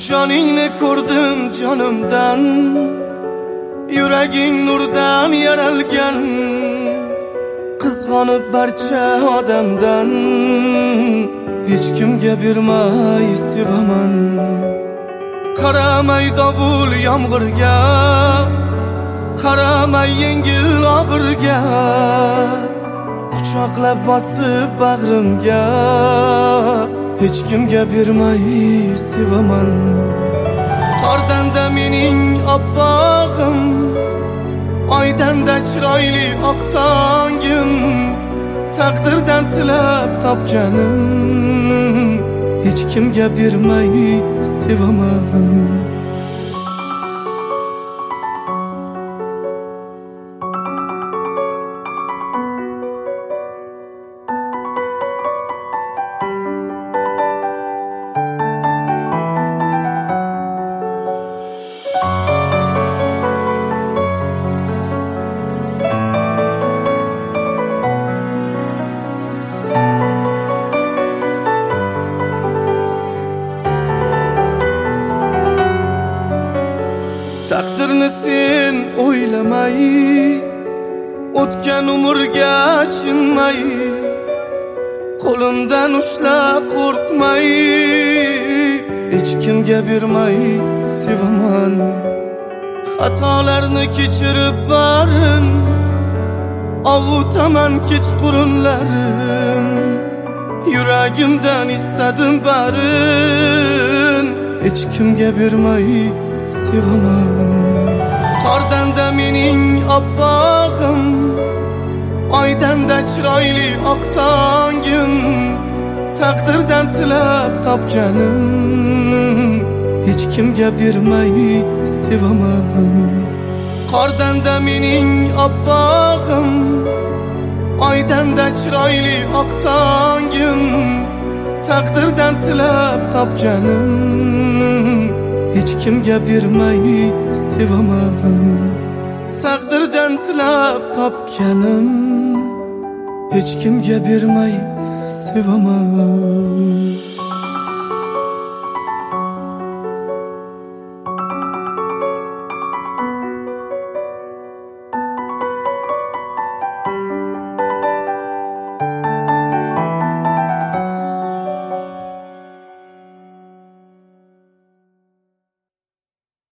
Joningni ko'rdim jonimdan, yuraging nurdan yaralgan, qizg'onib barcha odamdan hech kimga bermay sevaman. Qaramay dovul yomg'irga, qaramay yengil og'irga, quchoqlab bosib bag'rimga hech kimga bermay sevaman. Qordanda mening oppog'im, oydanda chiroyli oq tongim, taqdirdan tilab topganim hech kimga bermay sevaman. Taqdirni sen o'ylamay, o'tgan umrga achinmay, qo'limdan ushlab qo'rqmay hech kimga bermay sevaman. Xatolarni kechirib barin, ovutaman kechqurunlarim, yuragimdan istadim barin hech kimga bermay sevaman. Qordanda mening oppog'im, oydanda chiroyli oq tongim, taqdirdan tilab topganim hech kimga bermay sevaman. Qordanda mening oppog'im, oydanda chiroyli oq tongim, taqdirdan tilab topganim hech kimga bermay sevaman. Taqdirdan tilab topganim hech kimga bermay sevaman.